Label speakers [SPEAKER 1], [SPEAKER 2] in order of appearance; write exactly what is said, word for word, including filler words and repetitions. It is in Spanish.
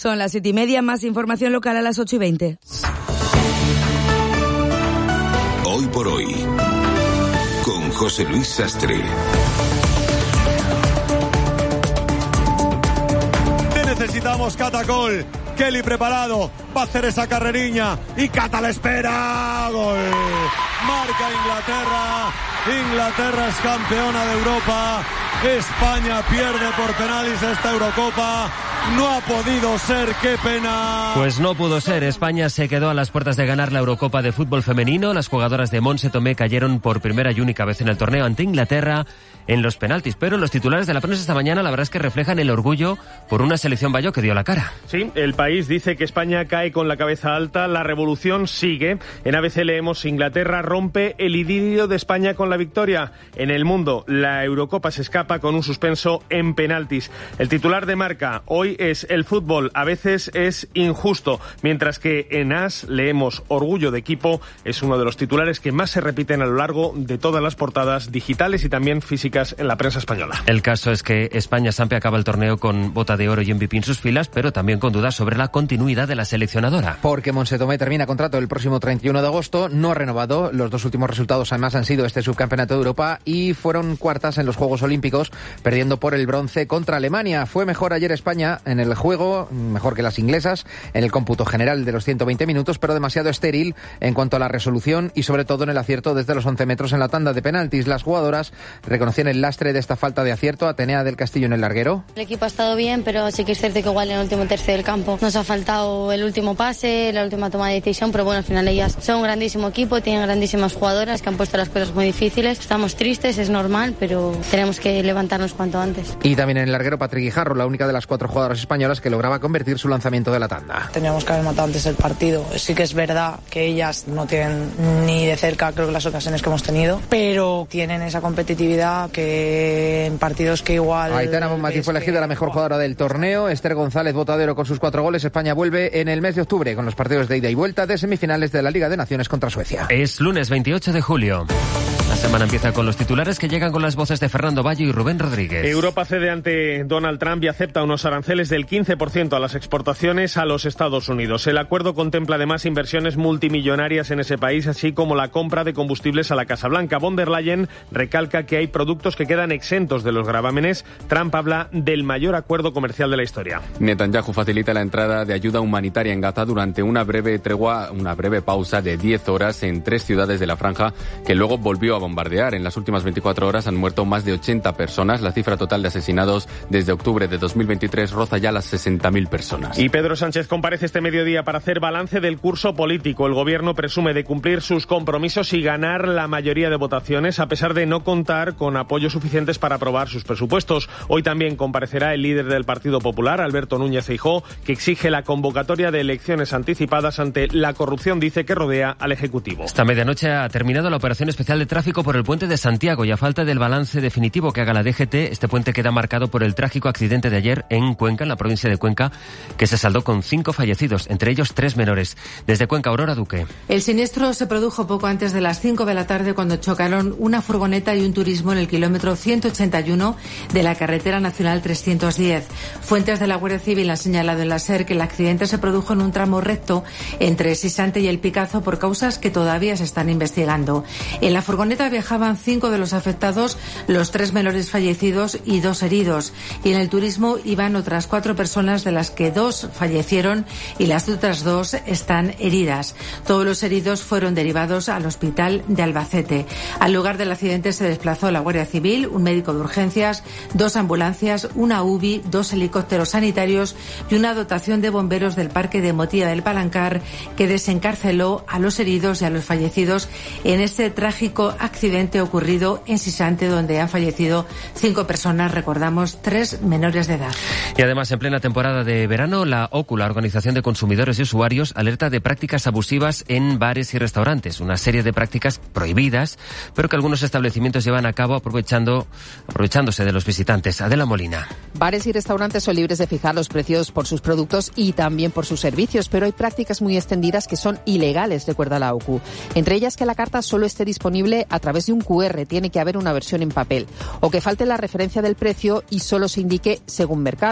[SPEAKER 1] Son las siete y media, más información local a las ocho y veinte.
[SPEAKER 2] Hoy por hoy, con José Luis Sastre.
[SPEAKER 3] Necesitamos Catacol. Kelly preparado, va a hacer esa carreriña y Cata la espera. Gol. Marca Inglaterra. Inglaterra es campeona de Europa. España pierde por penales esta Eurocopa. No ha podido ser, qué pena.
[SPEAKER 4] Pues no pudo ser. España se quedó a las puertas de ganar la Eurocopa de fútbol femenino. Las jugadoras de Montse Tomé cayeron por primera y única vez en el torneo ante Inglaterra en los penaltis. Pero los titulares de la prensa esta mañana, la verdad es que reflejan el orgullo por una selección Bayo que dio la cara.
[SPEAKER 5] Sí, el país dice que España cae con la cabeza alta, la revolución sigue. En A B C leemos: Inglaterra rompe el idilio de España con la victoria. En El Mundo, la Eurocopa se escapa con un suspenso en penaltis. El titular de Marca hoy es: el fútbol a veces es injusto, mientras que en As leemos: orgullo de equipo. Es uno de los titulares que más se repiten a lo largo de todas las portadas digitales y también físicas en la prensa española.
[SPEAKER 4] El caso es que España Sampe acaba el torneo con bota de oro y M V P en sus filas, pero también con dudas sobre la continuidad de la seleccionadora.
[SPEAKER 6] Porque Montse Tomé termina contrato el próximo treinta y uno de agosto, no ha renovado. Los dos últimos resultados además han sido este subcampeonato de Europa y fueron cuartas en los Juegos Olímpicos, perdiendo por el bronce contra Alemania. Fue mejor ayer España en el juego, mejor que las inglesas en el cómputo general de los ciento veinte minutos, pero demasiado estéril en cuanto a la resolución y sobre todo en el acierto desde los once metros en la tanda de penaltis. Las jugadoras reconocían el lastre de esta falta de acierto. Atenea del Castillo en el larguero.
[SPEAKER 7] El equipo ha estado bien, pero sí que es cierto que igual en el último tercio del campo nos ha faltado el último pase, la última toma de decisión, pero bueno, al final ellas son un grandísimo equipo, tienen grandísimas jugadoras que han puesto las cosas muy difíciles. Estamos tristes, es normal, pero tenemos que levantarnos cuanto antes.
[SPEAKER 6] Y también en el larguero Patri Guijarro, la única de las cuatro jugadoras españolas que lograba convertir su lanzamiento de la tanda.
[SPEAKER 8] Teníamos que haber matado antes el partido. Sí que es verdad que ellas no tienen ni de cerca, creo que las ocasiones que hemos tenido, pero tienen esa competitividad que en partidos que igual...
[SPEAKER 6] Aitana Bonmatí fue elegida la mejor jugadora del torneo. Esther González Botadero con sus cuatro goles. España vuelve en el mes de octubre con los partidos de ida y vuelta de semifinales de la Liga de Naciones contra Suecia.
[SPEAKER 4] Es lunes veintiocho de julio. La semana empieza con los titulares que llegan con las voces de Fernando Bayo y Rubén Rodríguez.
[SPEAKER 5] Europa cede ante Donald Trump y acepta unos aranceles del quince por ciento a las exportaciones a los Estados Unidos. El acuerdo contempla además inversiones multimillonarias en ese país, así como la compra de combustibles a la Casa Blanca. Von der Leyen recalca que hay productos que quedan exentos de los gravámenes. Trump habla del mayor acuerdo comercial de la historia.
[SPEAKER 9] Netanyahu facilita la entrada de ayuda humanitaria en Gaza durante una breve tregua, una breve pausa de diez horas en tres ciudades de la franja que luego volvió a bombardear. En las últimas veinticuatro horas han muerto más de ochenta personas. La cifra total de asesinados desde octubre de dos mil veintitrés roza ya las sesenta mil personas.
[SPEAKER 5] Y Pedro Sánchez comparece este mediodía para hacer balance del curso político. El gobierno presume de cumplir sus compromisos y ganar la mayoría de votaciones, a pesar de no contar con apoyos suficientes para aprobar sus presupuestos. Hoy también comparecerá el líder del Partido Popular, Alberto Núñez Feijóo, que exige la convocatoria de elecciones anticipadas ante la corrupción, dice, que rodea al Ejecutivo.
[SPEAKER 4] Esta medianoche ha terminado la operación especial de tráfico por el puente de Santiago y a falta del balance definitivo que haga la D G T, este puente queda marcado por el trágico accidente de ayer en Cuenca, en la provincia de Cuenca, que se saldó con cinco fallecidos, entre ellos tres menores. Desde Cuenca, Aurora Duque.
[SPEAKER 10] El siniestro se produjo poco antes de las cinco de la tarde cuando chocaron una furgoneta y un turismo en el kilómetro ciento ochenta y uno de la carretera nacional trescientos diez. Fuentes de la Guardia Civil han señalado en la SER que el accidente se produjo en un tramo recto entre Sisante y El Picazo por causas que todavía se están investigando. En la furgoneta viajaban cinco de los afectados, los tres menores fallecidos y dos heridos. Y en el turismo iban otras cuatro personas, de las que dos fallecieron y las otras dos están heridas. Todos los heridos fueron derivados al hospital de Albacete. Al lugar del accidente se desplazó la Guardia Civil, un médico de urgencias, dos ambulancias, una U B I, dos helicópteros sanitarios y una dotación de bomberos del Parque de Motilla del Palancar, que desencarceló a los heridos y a los fallecidos en este trágico accidente ocurrido en Sisante, donde han fallecido cinco personas, recordamos, tres menores de edad.
[SPEAKER 4] Y además, en plena temporada de verano, la OCU, la Organización de Consumidores y Usuarios, alerta de prácticas abusivas en bares y restaurantes. Una serie de prácticas prohibidas, pero que algunos establecimientos llevan a cabo aprovechando, aprovechándose de los visitantes. Adela Molina.
[SPEAKER 11] Bares y restaurantes son libres de fijar los precios por sus productos y también por sus servicios, pero hay prácticas muy extendidas que son ilegales, recuerda la OCU. Entre ellas, que la carta solo esté disponible a través de un cu erre, tiene que haber una versión en papel, o que falte la referencia del precio y solo se indique según mercado.